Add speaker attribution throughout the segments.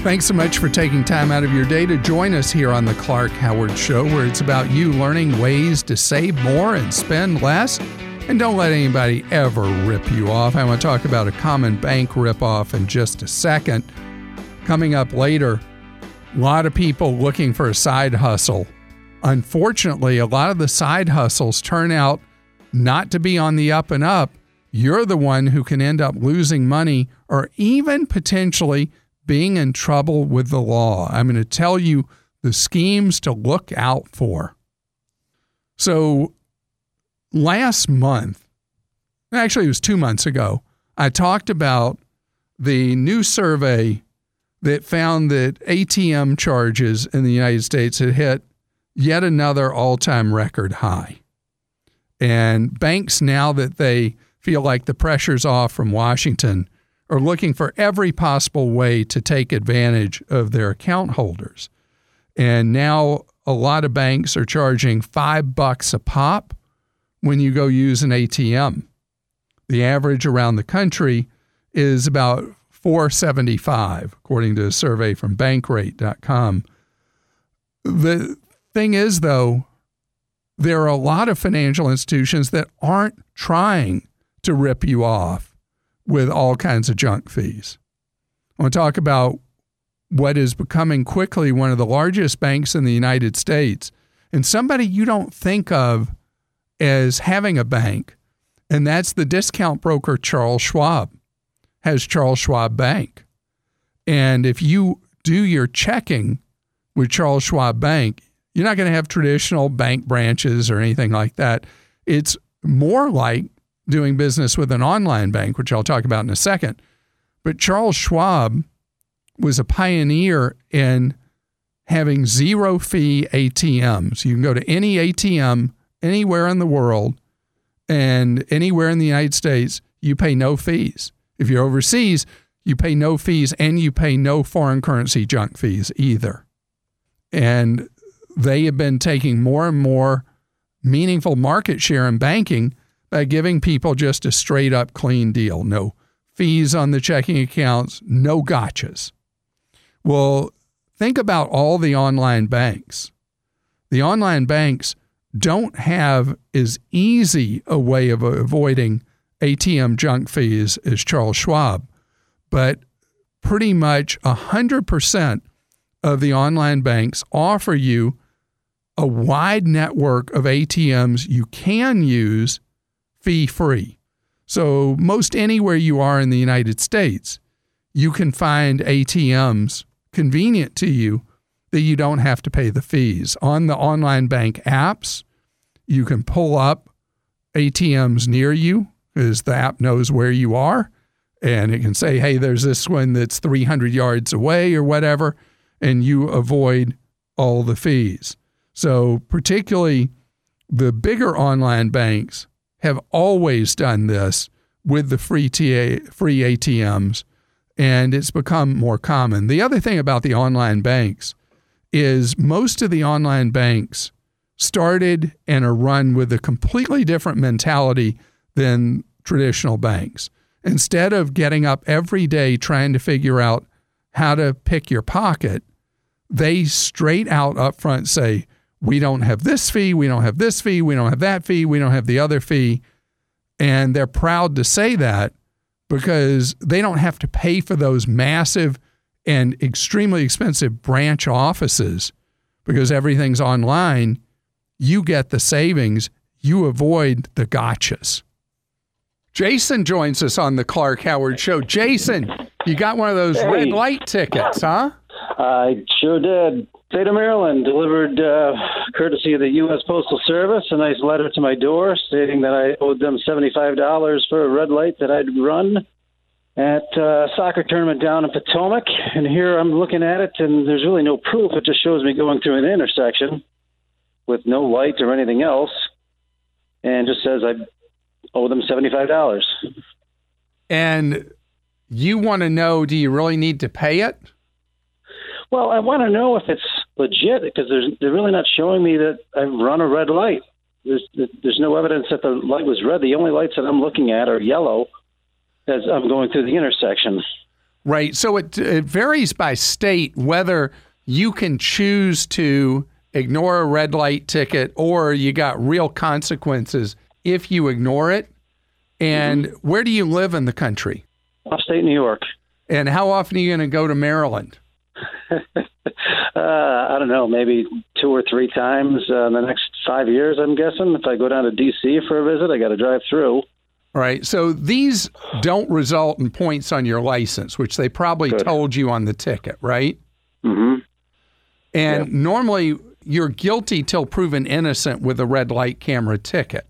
Speaker 1: Thanks so much for taking time out of your day to join us here on the Clark Howard Show, where it's about you learning ways to save more and spend less. And don't let anybody ever rip you off. I want to talk about a common bank ripoff in just a second. Coming up later, a lot of people looking for a side hustle. Unfortunately, a lot of the side hustles turn out not to be on the up and up. You're the one who can end up losing money or even potentially being in trouble with the law. I'm going to tell you the schemes to look out for. So last month, actually it was 2 months ago, I talked about the new survey that found that ATM charges in the United States had hit yet another all-time record high. And banks, now that they feel like the pressure's off from Washington, are looking for every possible way to take advantage of their account holders. And now a lot of banks are charging $5 a pop when you go use an ATM. The average around the country is about $4.75, according to a survey from Bankrate.com. The thing is, though, there are a lot of financial institutions that aren't trying to rip you off with all kinds of junk fees. I want to talk about what is becoming quickly one of the largest banks in the United States, and somebody you don't think of as having a bank, and that's the discount broker Charles Schwab. Has Charles Schwab Bank. And if you do your checking with Charles Schwab Bank, you're not going to have traditional bank branches or anything like that. It's more like doing business with an online bank, which I'll talk about in a second. But Charles Schwab was a pioneer in having zero-fee ATMs. You can go to any ATM anywhere in the world and anywhere in the United States, you pay no fees. If you're overseas, you pay no fees and you pay no foreign currency junk fees either. And they have been taking more and more meaningful market share in banking by giving people just a straight up clean deal. No fees on the checking accounts, no gotchas. Well, think about all the online banks. The online banks don't have as easy a way of avoiding ATM junk fees as Charles Schwab, but pretty much 100% of the online banks offer you a wide network of ATMs you can use fee-free. So most anywhere you are in the United States, you can find ATMs convenient to you that you don't have to pay the fees. On the online bank apps, you can pull up ATMs near you because the app knows where you are, and it can say, hey, there's this one that's 300 yards away or whatever, and you avoid all the fees. So particularly the bigger online banks have always done this with the free ATMs, and it's become more common. The other thing about the online banks is most of the online banks started and are run with a completely different mentality than traditional banks. Instead of getting up every day trying to figure out how to pick your pocket, they straight out up front say, we don't have this fee, we don't have this fee, we don't have that fee, we don't have the other fee. And they're proud to say that because they don't have to pay for those massive and extremely expensive branch offices because everything's online. You get the savings. You avoid the gotchas. Jason joins us on the Clark Howard Show. Jason, you got one of those red light tickets, huh?
Speaker 2: I sure did. State of Maryland delivered, courtesy of the U.S. Postal Service, a nice letter to my door stating that I owed them $75 for a red light that I'd run at a soccer tournament down in Potomac. And here I'm looking at it, and there's really no proof. It just shows me going through an intersection with no light or anything else, and just says I owe them $75.
Speaker 1: And you want to know, do you really need to pay it?
Speaker 2: Well, I want to know if it's legit because they're really not showing me that I've run a red light. There's no evidence that the light was red. The only lights that I'm looking at are yellow as I'm going through the intersection.
Speaker 1: Right. So it varies by state whether you can choose to ignore a red light ticket or you got real consequences if you ignore it. And where do you live in the country?
Speaker 2: Upstate New York.
Speaker 1: And how often are you going to go to Maryland?
Speaker 2: I don't know, maybe 2 or 3 times in the next 5 years, I'm guessing. If I go down to D.C. for a visit, I got to drive through.
Speaker 1: Right. So these don't result in points on your license, which they probably told you on the ticket, right?
Speaker 2: Mm-hmm.
Speaker 1: And normally you're guilty till proven innocent with a red light camera ticket.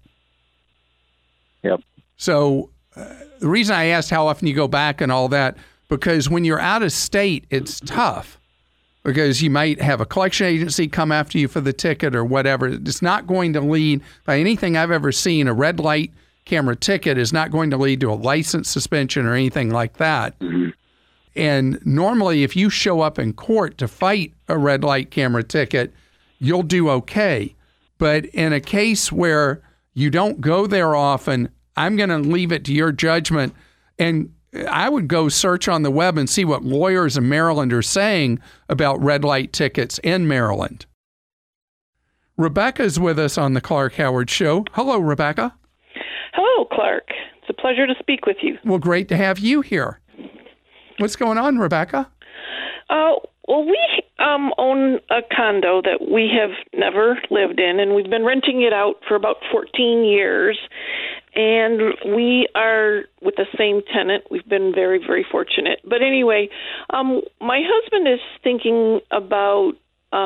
Speaker 2: Yep.
Speaker 1: So the reason I asked how often you go back and all that, because when you're out of state, it's tough because you might have a collection agency come after you for the ticket or whatever. It's not going to lead, by anything I've ever seen, a red light camera ticket is not going to lead to a license suspension or anything like that.
Speaker 2: Mm-hmm.
Speaker 1: And normally, if you show up in court to fight a red light camera ticket, you'll do okay. But in a case where you don't go there often, I'm going to leave it to your judgment. And I would go search on the web and see what lawyers in Maryland are saying about red light tickets in Maryland. Rebecca's with us on the Clark Howard Show. Hello, Rebecca.
Speaker 3: Hello, Clark. It's a pleasure to speak with you.
Speaker 1: Well, great to have you here. What's going on, Rebecca?
Speaker 3: Well, we own a condo that we have never lived in, and we've been renting it out for about 14 years. And we are with the same tenant. We've been very, very fortunate. But anyway, my husband is thinking about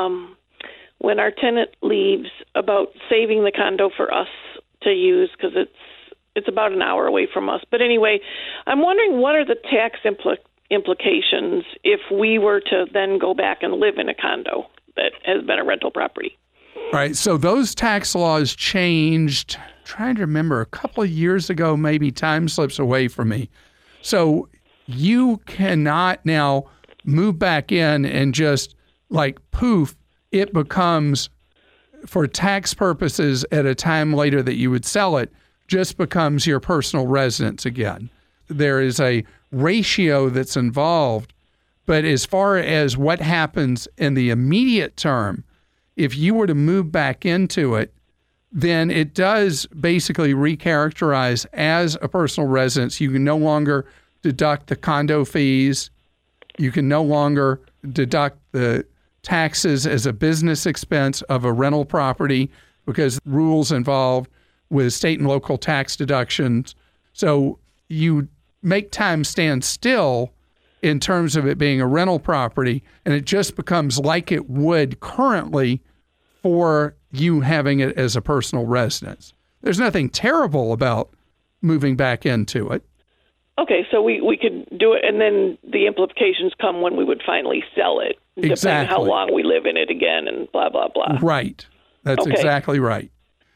Speaker 3: when our tenant leaves, about saving the condo for us to use because it's about an hour away from us. But anyway, I'm wondering what are the tax implications if we were to then go back and live in a condo that has been a rental property.
Speaker 1: All right, so those tax laws changed, trying to remember, a couple of years ago, maybe. Time slips away from me. So you cannot now move back in and just like poof, it becomes, for tax purposes at a time later that you would sell it, just becomes your personal residence again. There is a ratio that's involved, but as far as what happens in the immediate term, if you were to move back into it, then it does basically recharacterize as a personal residence. You can no longer deduct the condo fees. You can no longer deduct the taxes as a business expense of a rental property because rules involved with state and local tax deductions. So you make time stand still in terms of it being a rental property, and it just becomes like it would currently for you having it as a personal residence. There's nothing terrible about moving back into it.
Speaker 3: Okay, so we could do it, and then the implications come when we would finally sell it, depending how long we live in it again, and blah, blah, blah.
Speaker 1: Right. That's exactly right.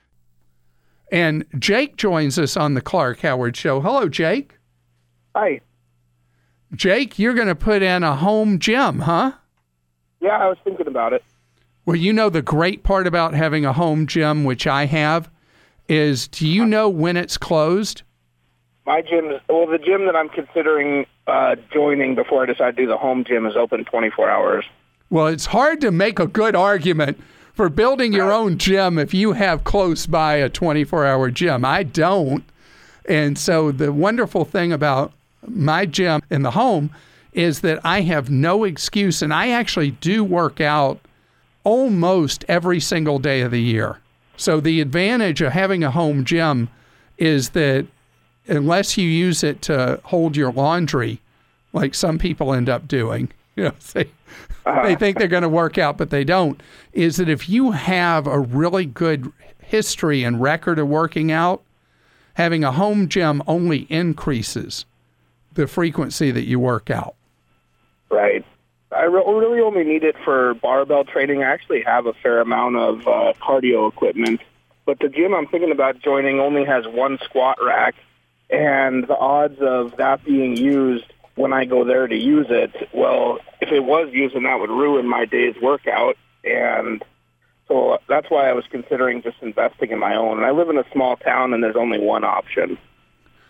Speaker 1: And Jake joins us on the Clark Howard Show. Hello, Jake.
Speaker 4: Hi.
Speaker 1: Jake, you're going to put in a home gym, huh?
Speaker 4: Yeah, I was thinking about it.
Speaker 1: Well, you know the great part about having a home gym, which I have, is do you know when it's closed?
Speaker 4: My gym is, well, the gym that I'm considering joining before I decide to do the home gym is open 24 hours.
Speaker 1: Well, it's hard to make a good argument for building your own gym if you have close by a 24-hour gym. I don't. And so the wonderful thing about my gym in the home is that I have no excuse, and I actually do work out almost every single day of the year. So the advantage of having a home gym is that unless you use it to hold your laundry, like some people end up doing, you know, they think they're going to work out, but they don't, is that if you have a really good history and record of working out, having a home gym only increases the frequency that you work out.
Speaker 4: Right. I really only need it for barbell training. I actually have a fair amount of cardio equipment, but the gym I'm thinking about joining only has one squat rack, and the odds of that being used when I go there to use it, well, if it was used, then that would ruin my day's workout, and so that's why I was considering just investing in my own. And I live in a small town, and there's only one option.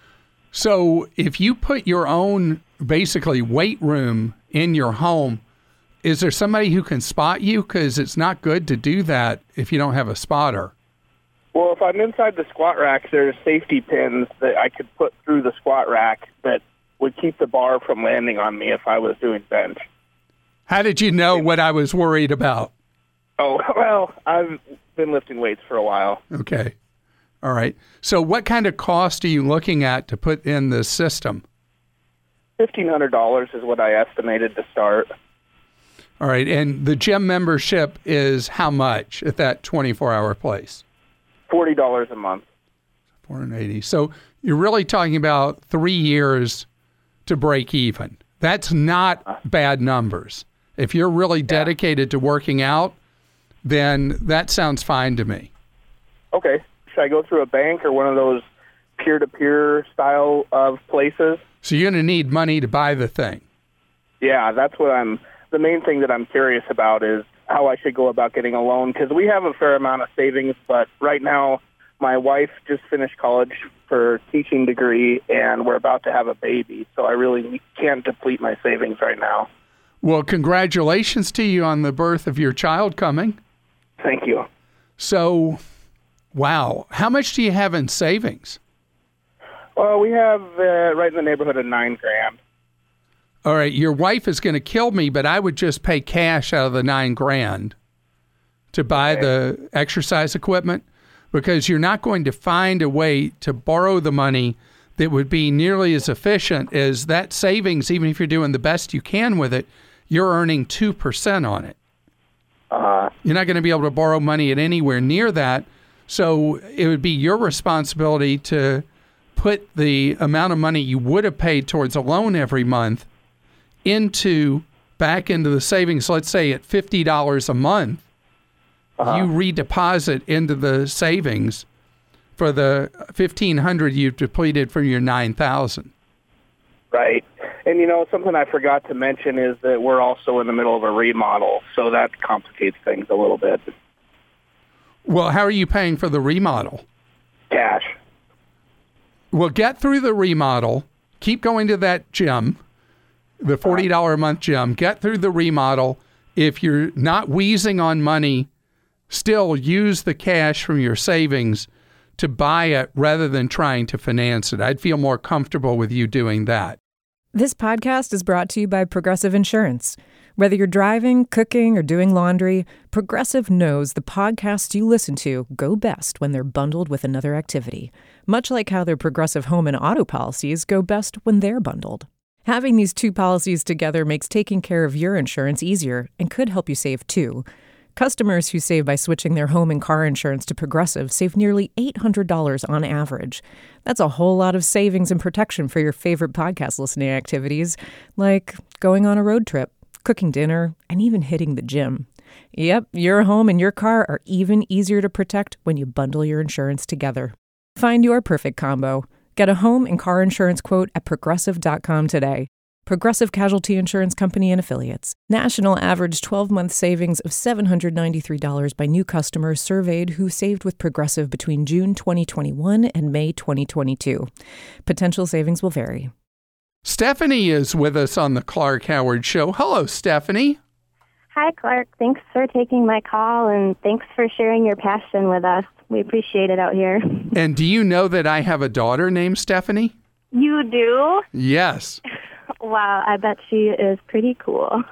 Speaker 1: So if you put your own, basically, weight room in your home, is there somebody who can spot you? Because it's not good to do that if you don't have a spotter.
Speaker 4: Well, if I'm inside the squat rack, there's safety pins that I could put through the squat rack that would keep the bar from landing on me if I was doing bench.
Speaker 1: How did you know what I was worried about?
Speaker 4: Oh, well, I've been lifting weights for a while.
Speaker 1: Okay. All right. So what kind of cost are you looking at to put in the system?
Speaker 4: $1,500 is what I estimated to start.
Speaker 1: All right. And the gym membership is how much at that 24-hour place?
Speaker 4: $40 a month.
Speaker 1: $480. So you're really talking about 3 years to break even. That's not bad numbers. If you're really dedicated to working out, then that sounds fine to me.
Speaker 4: Okay. Should I go through a bank or one of those peer-to-peer style of places?
Speaker 1: So you're going to need money to buy the thing.
Speaker 4: Yeah, that's what the main thing that I'm curious about is how I should go about getting a loan, because we have a fair amount of savings, but right now my wife just finished college for a teaching degree, and we're about to have a baby, so I really can't deplete my savings right now.
Speaker 1: Well, congratulations to you on the birth of your child coming.
Speaker 4: Thank you.
Speaker 1: So, wow. How much do you have in savings?
Speaker 4: Well, we have right in the neighborhood of $9,000.
Speaker 1: All right. Your wife is going to kill me, but I would just pay cash out of the $9,000 to buy the exercise equipment, because you're not going to find a way to borrow the money that would be nearly as efficient as that savings. Even if you're doing the best you can with it, you're earning 2% on it. You're not going to be able to borrow money at anywhere near that. So it would be your responsibility to put the amount of money you would have paid towards a loan every month back into the savings. Let's say at $50 a month, you redeposit into the savings for the $1,500 you've depleted from your $9,000.
Speaker 4: Right. And, something I forgot to mention is that we're also in the middle of a remodel, so that complicates things a little bit.
Speaker 1: Well, how are you paying for the remodel?
Speaker 4: Cash.
Speaker 1: Well, get through the remodel. Keep going to that gym, the $40 a month gym. Get through the remodel. If you're not wheezing on money, still use the cash from your savings to buy it rather than trying to finance it. I'd feel more comfortable with you doing that.
Speaker 5: This podcast is brought to you by Progressive Insurance. Whether you're driving, cooking, or doing laundry, Progressive knows the podcasts you listen to go best when they're bundled with another activity, much like how their Progressive home and auto policies go best when they're bundled. Having these two policies together makes taking care of your insurance easier and could help you save too. Customers who save by switching their home and car insurance to Progressive save nearly $800 on average. That's a whole lot of savings and protection for your favorite podcast listening activities, like going on a road trip, cooking dinner, and even hitting the gym. Yep, your home and your car are even easier to protect when you bundle your insurance together. Find your perfect combo. Get a home and car insurance quote at Progressive.com today. Progressive Casualty Insurance Company and Affiliates. National average 12-month savings of $793 by new customers surveyed who saved with Progressive between June 2021 and May 2022. Potential savings will vary.
Speaker 1: Stephanie is with us on the Clark Howard Show. Hello, Stephanie.
Speaker 6: Hi, Clark. Thanks for taking my call, and thanks for sharing your passion with us. We appreciate it out here.
Speaker 1: And do you know that I have a daughter named Stephanie?
Speaker 6: You do?
Speaker 1: Yes.
Speaker 6: Wow, I bet she is pretty cool.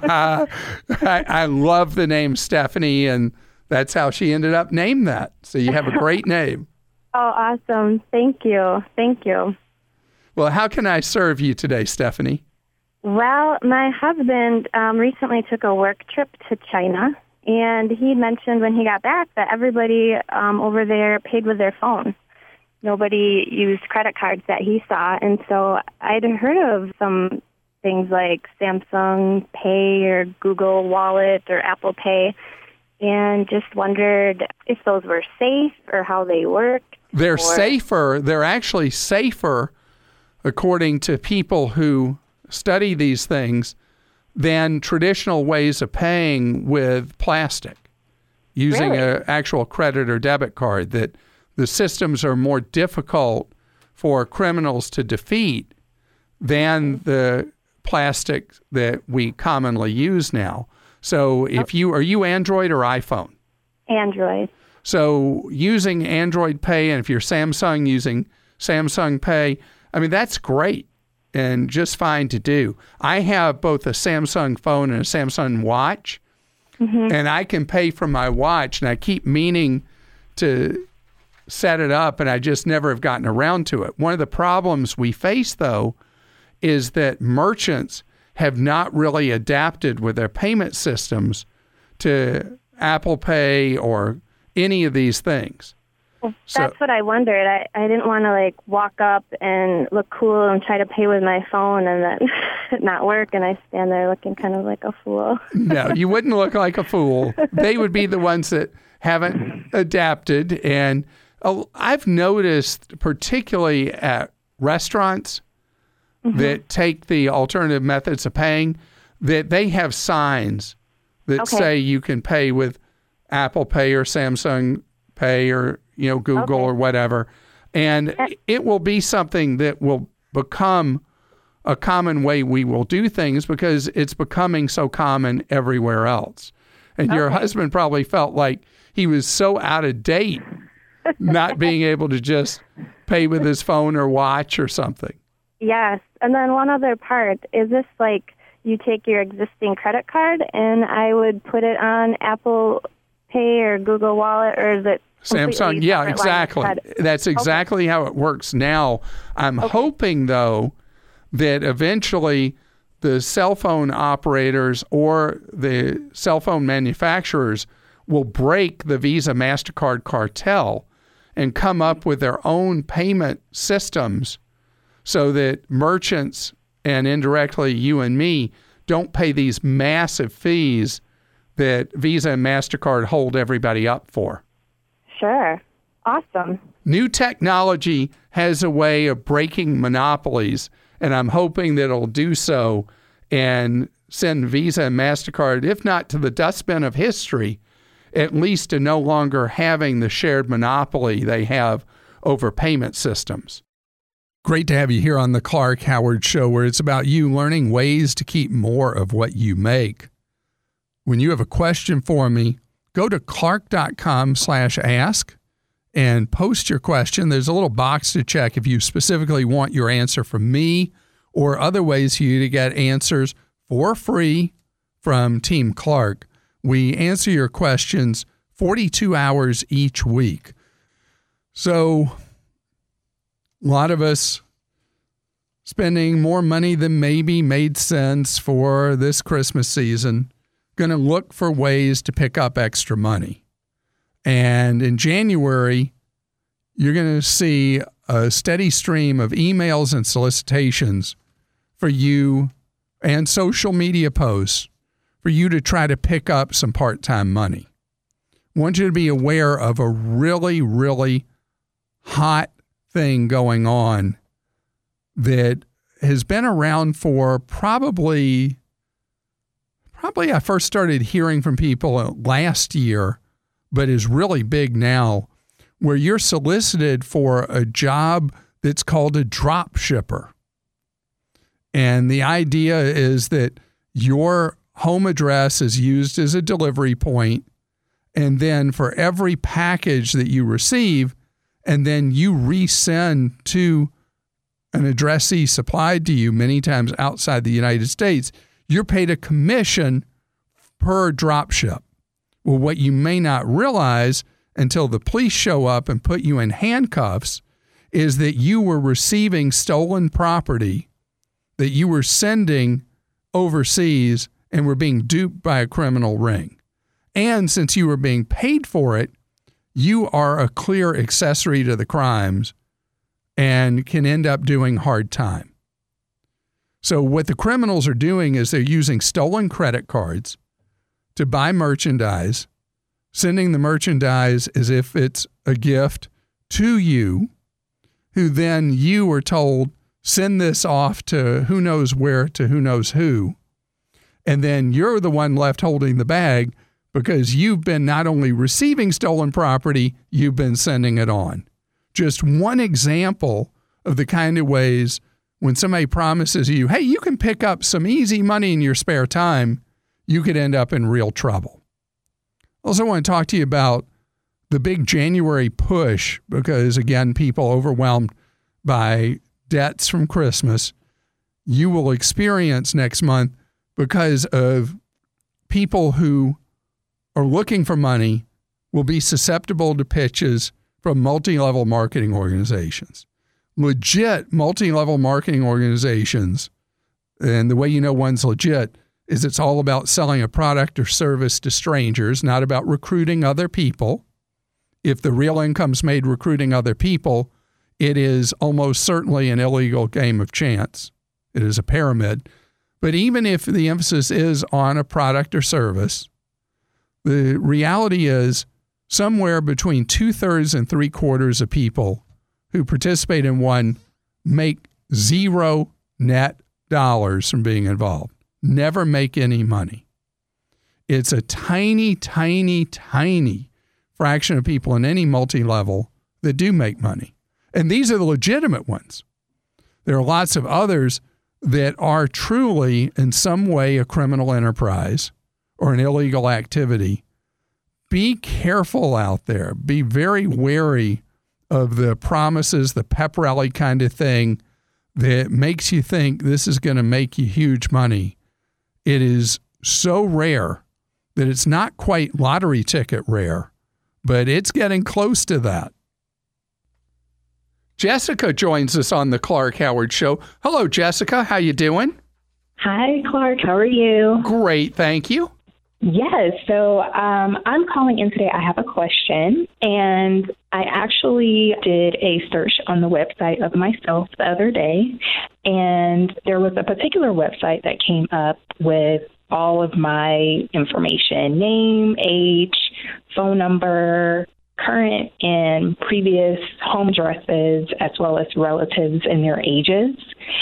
Speaker 1: I love the name Stephanie, and that's how she ended up named that. So you have a great name.
Speaker 6: Oh, awesome. Thank you. Thank you.
Speaker 1: Well, how can I serve you today, Stephanie?
Speaker 6: Well, my husband recently took a work trip to China, and he mentioned when he got back that everybody over there paid with their phone. Nobody used credit cards that he saw, and so I'd heard of some things like Samsung Pay or Google Wallet or Apple Pay, and just wondered if those were safe or how they worked.
Speaker 1: They're safer. They're actually safer, according to people who study these things, than traditional ways of paying with plastic, using an actual credit or debit card. That the systems are more difficult for criminals to defeat than the plastic that we commonly use now. So if are you Android or iPhone?
Speaker 6: Android.
Speaker 1: So using Android Pay, and if you're Samsung, using Samsung Pay, I mean, that's great and just fine to do. I have both a Samsung phone and a Samsung watch, and I can pay from my watch, and I keep meaning to set it up, and I just never have gotten around to it. One of the problems we face, though, is that merchants have not really adapted with their payment systems to Apple Pay or any of these things.
Speaker 6: Well, that's what I wondered. I didn't want to walk up and look cool and try to pay with my phone and then it not work, and I stand there looking kind of like a fool.
Speaker 1: No, you wouldn't look like a fool. They would be the ones that haven't adapted. And I've noticed, particularly at restaurants that take the alternative methods of paying, that they have signs that say you can pay with Apple Pay or Samsung Pay or Google or whatever. And it will be something that will become a common way we will do things because it's becoming so common everywhere else. And your husband probably felt like he was so out of date not being able to just pay with his phone or watch or something.
Speaker 6: Yes. And then one other part, is this you take your existing credit card and I would put it on Apple Pay or Google Wallet, or is it
Speaker 1: Samsung? Yeah, exactly. That's exactly how it works now. I'm hoping, though, that eventually the cell phone operators or the cell phone manufacturers will break the Visa MasterCard cartel and come up with their own payment systems so that merchants and indirectly you and me don't pay these massive fees that Visa and MasterCard hold everybody up for.
Speaker 6: Sure. Awesome.
Speaker 1: New technology has a way of breaking monopolies, and I'm hoping that it'll do so and send Visa and MasterCard, if not to the dustbin of history, at least to no longer having the shared monopoly they have over payment systems. Great to have you here on the Clark Howard Show, where it's about you learning ways to keep more of what you make. When you have a question for me, go to clark.com/ask and post your question. There's a little box to check if you specifically want your answer from me or other ways for you to get answers for free from Team Clark. We answer your questions 42 hours each week. So a lot of us spending more money than maybe made sense for this Christmas season, going to look for ways to pick up extra money. And in January, you're going to see a steady stream of emails and solicitations for you and social media posts for you to try to pick up some part-time money. I want you to be aware of a really, really hot thing going on that has been around for probably I first started hearing from people last year, but is really big now, where you're solicited for a job that's called a drop shipper. And the idea is that your home address is used as a delivery point, and then for every package that you receive, and then you resend to an addressee supplied to you many times outside the United States, you're paid a commission per drop ship. Well, what you may not realize until the police show up and put you in handcuffs is that you were receiving stolen property that you were sending overseas and were being duped by a criminal ring. And since you were being paid for it, you are a clear accessory to the crimes and can end up doing hard time. So what the criminals are doing is they're using stolen credit cards to buy merchandise, sending the merchandise as if it's a gift to you, who then you are told, send this off to who knows where, to who knows who. And then you're the one left holding the bag because you've been not only receiving stolen property, you've been sending it on. Just one example of the kind of ways when somebody promises you, hey, you can pick up some easy money in your spare time, you could end up in real trouble. Also, I want to talk to you about the big January push because, again, people overwhelmed by debts from Christmas, you will experience next month because of people who are looking for money will be susceptible to pitches from multi-level marketing organizations. Legit multi-level marketing organizations, and the way you know one's legit is it's all about selling a product or service to strangers, not about recruiting other people. If the real income's made recruiting other people, it is almost certainly an illegal game of chance. It is a pyramid. But even if the emphasis is on a product or service, the reality is somewhere between 2/3 and 3/4 of people who participate in one make zero net dollars from being involved, never make any money. It's a tiny, tiny, tiny fraction of people in any multi-level that do make money. And these are the legitimate ones. There are lots of others that are truly in some way a criminal enterprise or an illegal activity. Be careful out there. Be very wary of the promises, the pep rally kind of thing that makes you think this is going to make you huge money. It is so rare that it's not quite lottery ticket rare, but it's getting close to that. Jessica joins us on the Clark Howard Show. Hello, Jessica. How you doing?
Speaker 7: Hi, Clark. How are you?
Speaker 1: Great, thank you.
Speaker 7: Yes. So I'm calling in today. I have a question, and I actually did a search on the website of myself the other day, and there was a particular website that came up with all of my information: name, age, phone number, current and previous home addresses, as well as relatives and their ages.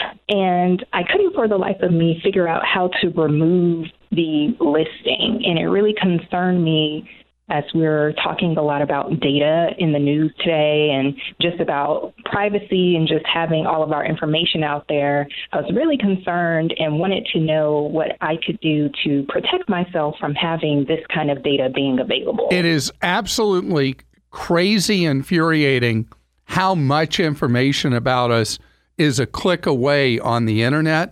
Speaker 7: And I couldn't for the life of me figure out how to remove the listing. And it really concerned me as we're talking a lot about data in the news today and just about privacy and just having all of our information out there. I was really concerned and wanted to know what I could do to protect myself from having this kind of data being available.
Speaker 1: It is absolutely crazy, infuriating how much information about us is a click away on the internet.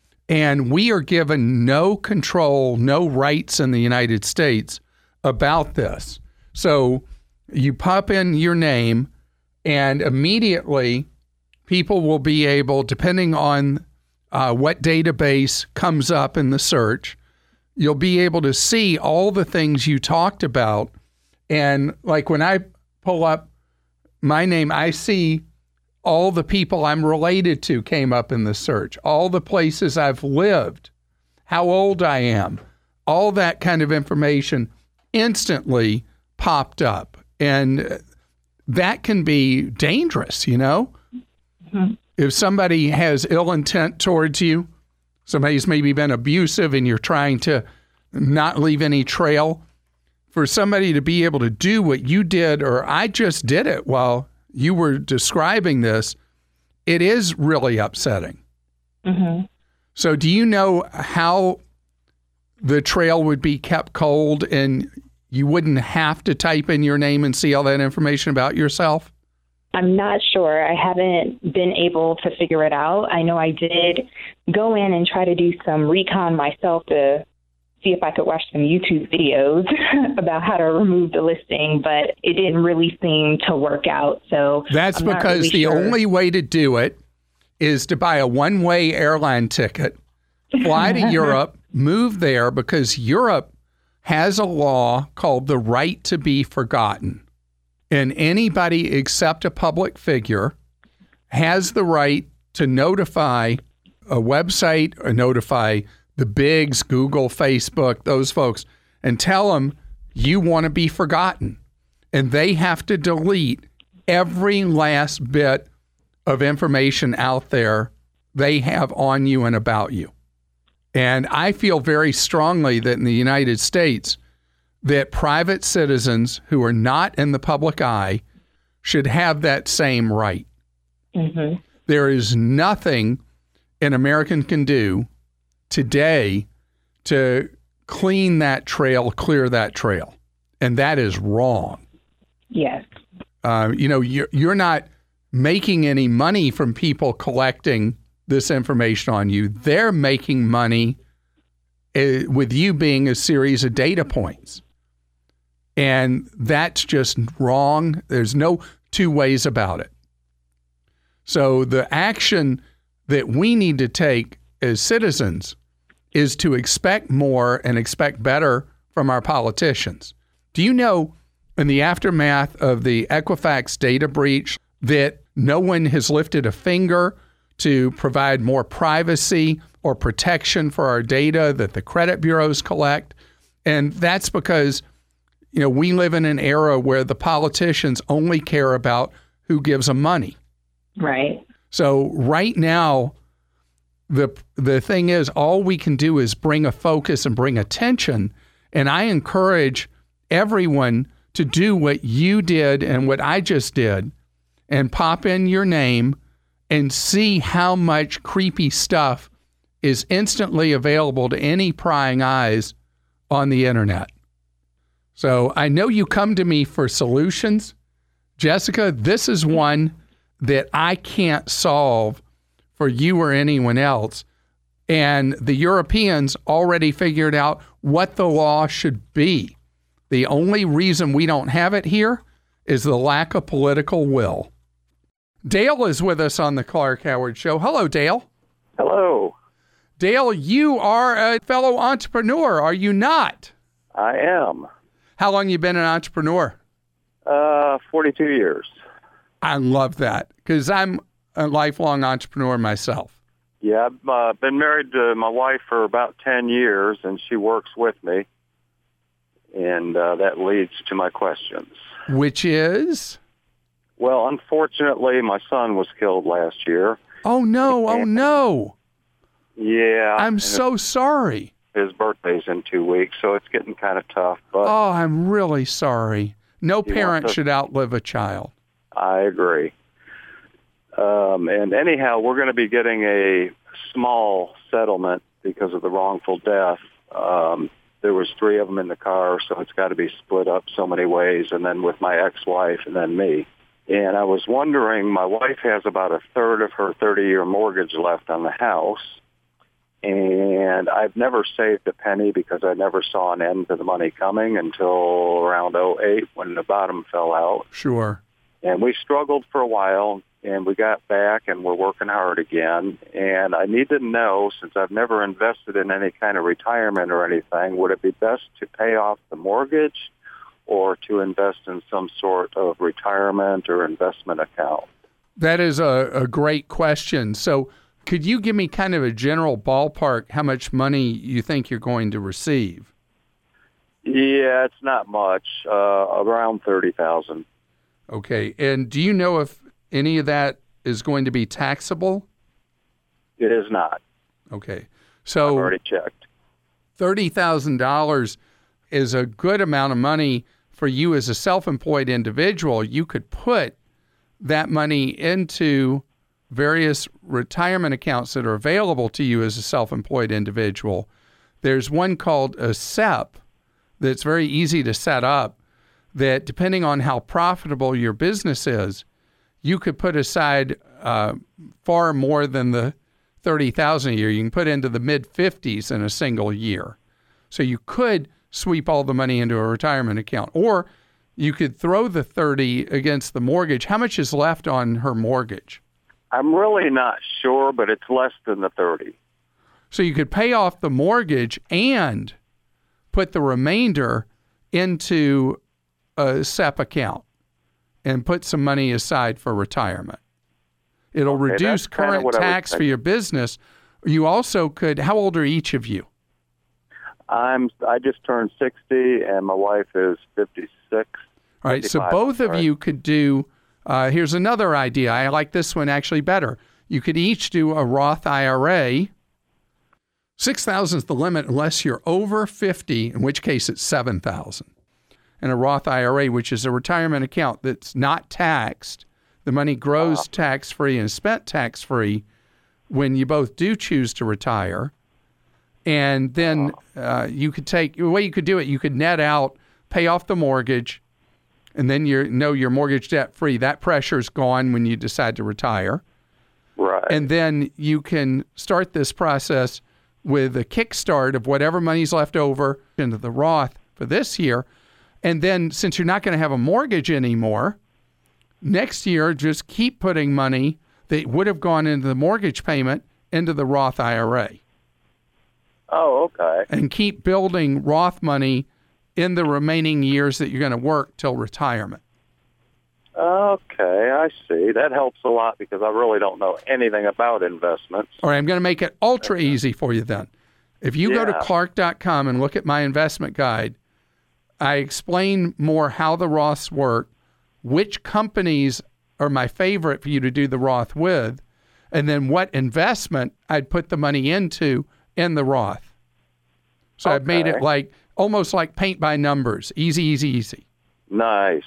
Speaker 1: And we are given no control, no rights in the United States about this. So you pop in your name and immediately people will be able, depending on what database comes up in the search, you'll be able to see all the things you talked about. And like when I pull up my name, I see all the people I'm related to came up in the search, all the places I've lived, how old I am, all that kind of information instantly popped up. And that can be dangerous, you know? Mm-hmm. If somebody has ill intent towards you, somebody's maybe been abusive and you're trying to not leave any trail, for somebody to be able to do what you did, or I just did it while you were describing this, it is really upsetting. Mm-hmm. So do you know how the trail would be kept cold and you wouldn't have to type in your name and see all that information about yourself?
Speaker 7: I'm not sure. I haven't been able to figure it out. I know I did go in and try to do some recon myself to see if I could watch some YouTube videos about how to remove the listing, but it didn't really seem to work out. So
Speaker 1: that's because the only way to do it is to buy a one-way airline ticket, fly to Europe, move there, because Europe has a law called the right to be forgotten. And anybody except a public figure has the right to notify a website or notify the bigs, Google, Facebook, those folks, and tell them you want to be forgotten. And they have to delete every last bit of information out there they have on you and about you. And I feel very strongly that in the United States, that private citizens who are not in the public eye should have that same right. Mm-hmm. There is nothing an American can do today to clear that trail. And that is wrong.
Speaker 7: Yes.
Speaker 1: You're not making any money from people collecting this information on you. They're making money with you being a series of data points. And that's just wrong. There's no two ways about it. So the action that we need to take as citizens is to expect more and expect better from our politicians. Do you know, in the aftermath of the Equifax data breach, that no one has lifted a finger to provide more privacy or protection for our data that the credit bureaus collect? And that's because, we live in an era where the politicians only care about who gives them money.
Speaker 7: Right.
Speaker 1: So right now, the thing is, all we can do is bring a focus and bring attention. And I encourage everyone to do what you did and what I just did and pop in your name and see how much creepy stuff is instantly available to any prying eyes on the internet. So I know you come to me for solutions. Jessica, this is one that I can't solve for you or anyone else. And the Europeans already figured out what the law should be. The only reason we don't have it here is the lack of political will. Dale is with us on the Clark Howard Show. Hello, Dale.
Speaker 8: Hello.
Speaker 1: Dale, you are a fellow entrepreneur, are you not?
Speaker 8: I am.
Speaker 1: How long you been an entrepreneur?
Speaker 8: 42 years.
Speaker 1: I love that because I'm a lifelong entrepreneur myself.
Speaker 8: Yeah, I've been married to my wife for about 10 years, and she works with me. And that leads to my questions.
Speaker 1: Which is?
Speaker 8: Well, unfortunately, my son was killed last year.
Speaker 1: Oh, no. Oh, no.
Speaker 8: Yeah.
Speaker 1: I'm so sorry.
Speaker 8: His birthday's in 2 weeks, so it's getting kind of tough. But
Speaker 1: oh, I'm really sorry. No parent should outlive a child.
Speaker 8: I agree. And anyhow, we're going to be getting a small settlement because of the wrongful death. There was 3 of them in the car, so it's got to be split up so many ways, and then with my ex-wife and then me. And I was wondering, my wife has about a third of her 30-year mortgage left on the house, and I've never saved a penny because I never saw an end to the money coming until around 2008 when the bottom fell out.
Speaker 1: Sure.
Speaker 8: And we struggled for a while, and we got back, and we're working hard again. And I need to know, since I've never invested in any kind of retirement or anything, would it be best to pay off the mortgage or to invest in some sort of retirement or investment account?
Speaker 1: That is a great question. So could you give me kind of a general ballpark how much money you think you're going to receive?
Speaker 8: Yeah, it's not much, around $30,000.
Speaker 1: Okay. And do you know if any of that is going to be taxable?
Speaker 8: It is not.
Speaker 1: Okay. So
Speaker 8: I've already checked.
Speaker 1: $30,000 is a good amount of money for you as a self-employed individual. You could put that money into various retirement accounts that are available to you as a self-employed individual. There's one called a SEP that's very easy to set up that, depending on how profitable your business is, you could put aside far more than the $30,000 a year. You can put into the mid-50s in a single year. So you could sweep all the money into a retirement account, or you could throw the 30 against the mortgage. How much is left on her mortgage?
Speaker 8: I'm really not sure, but it's less than the 30.
Speaker 1: So you could pay off the mortgage and put the remainder into a SEP account and put some money aside for retirement. It'll reduce current tax for your business. You also could, how old are each of you?
Speaker 8: I just turned 60 and my wife is 56.
Speaker 1: All right, so both of you could do, here's another idea. I like this one actually better. You could each do a Roth IRA. $6,000 is the limit unless you're over 50, in which case it's $7,000. And a Roth IRA, which is a retirement account that's not taxed, The money grows tax-free and spent tax-free when you both do choose to retire. And then you could the way you could do it, you could net out, pay off the mortgage, and then you're mortgage debt-free. That pressure's gone when you decide to retire.
Speaker 8: Right.
Speaker 1: And then you can start this process with a kickstart of whatever money's left over into the Roth for this year. And then since you're not going to have a mortgage anymore, next year just keep putting money that would have gone into the mortgage payment into the Roth IRA.
Speaker 8: Oh, okay.
Speaker 1: And keep building Roth money in the remaining years that you're going to work till retirement.
Speaker 8: Okay, I see. That helps a lot because I really don't know anything about investments.
Speaker 1: All right, I'm going to make it ultra easy for you then. If you go to Clark.com and look at my investment guide, I explain more how the Roths work, which companies are my favorite for you to do the Roth with, and then what investment I'd put the money into in the Roth. So I've made it like almost like paint by numbers. Easy, easy, easy.
Speaker 8: Nice.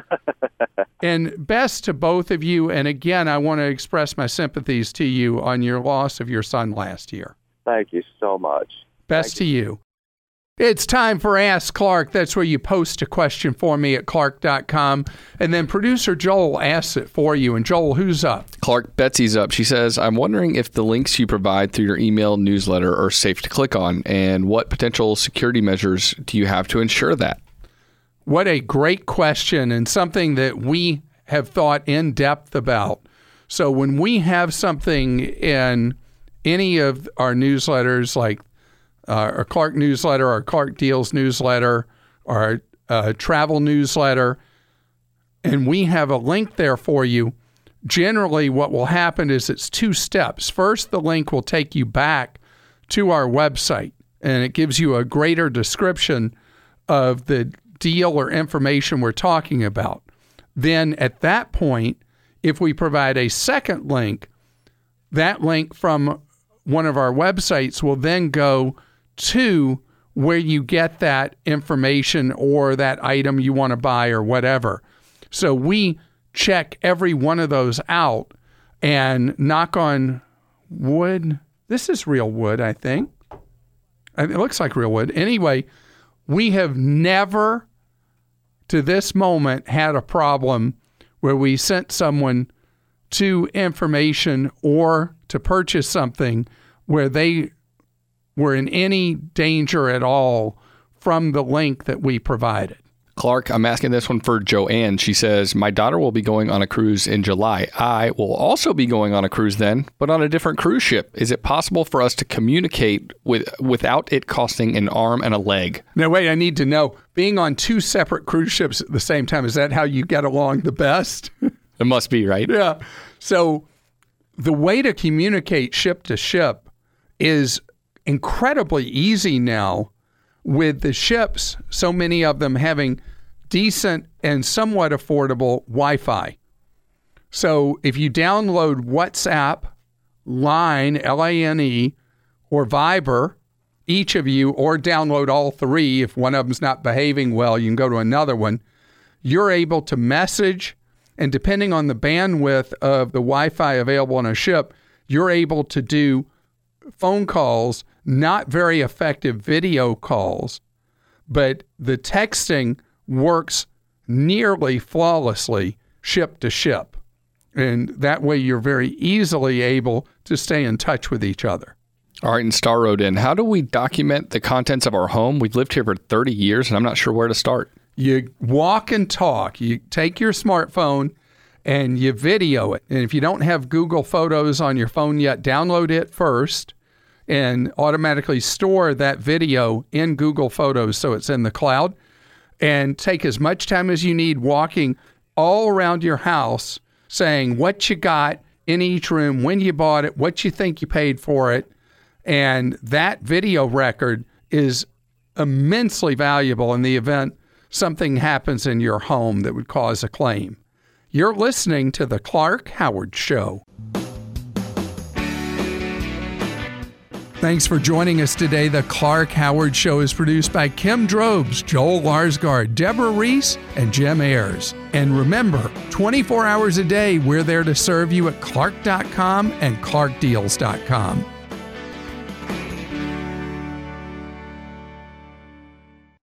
Speaker 1: And best to both of you. And again, I want to express my sympathies to you on your loss of your son last year.
Speaker 8: Thank you so much.
Speaker 1: Best to you. It's time for Ask Clark. That's where you post a question for me at Clark.com. And then producer Joel asks it for you. And Joel, who's up?
Speaker 9: Clark, Betsy's up. She says, I'm wondering if the links you provide through your email newsletter are safe to click on, and what potential security measures do you have to ensure that?
Speaker 1: What a great question, and something that we have thought in depth about. So when we have something in any of our newsletters, like our Clark newsletter, our Clark Deals newsletter, our travel newsletter, and we have a link there for you, generally what will happen is it's two steps. First, the link will take you back to our website, and it gives you a greater description of the deal or information we're talking about. Then at that point, if we provide a second link, that link from one of our websites will then go to where you get that information or that item you want to buy or whatever. So we check every one of those out, and knock on wood. This is real wood, I think. It looks like real wood. Anyway, we have never to this moment had a problem where we sent someone to information or to purchase something where they were in any danger at all from the link that we provided.
Speaker 9: Clark, I'm asking this one for Joanne. She says, my daughter will be going on a cruise in July. I will also be going on a cruise then, but on a different cruise ship. Is it possible for us to communicate without it costing an arm and a leg?
Speaker 1: Now, wait, I need to know, being on two separate cruise ships at the same time, is that how you get along the best?
Speaker 9: It must be, right?
Speaker 1: Yeah. So the way to communicate ship to ship is incredibly easy now, with the ships, so many of them having decent and somewhat affordable Wi-Fi. So if you download WhatsApp, Line, L-A-N-E, or Viber, each of you, or download all three, if one of them's not behaving well, you can go to another one, you're able to message, and depending on the bandwidth of the Wi-Fi available on a ship, you're able to do phone calls, not very effective video calls, but the texting works nearly flawlessly ship to ship. And that way you're very easily able to stay in touch with each other.
Speaker 9: All right, and Star wrote in, how do we document the contents of our home? We've lived here for 30 years, and I'm not sure where to start.
Speaker 1: You walk and talk. You take your smartphone and you video it. And if you don't have Google Photos on your phone yet, download it first and automatically store that video in Google Photos so it's in the cloud. And take as much time as you need walking all around your house, saying what you got in each room, when you bought it, what you think you paid for it. And that video record is immensely valuable in the event something happens in your home that would cause a claim. You're listening to The Clark Howard Show. Thanks for joining us today. The Clark Howard Show is produced by Kim Drobes, Joel Larsgaard, Deborah Reese, and Jim Ayers. And remember, 24 hours a day, we're there to serve you at Clark.com and ClarkDeals.com.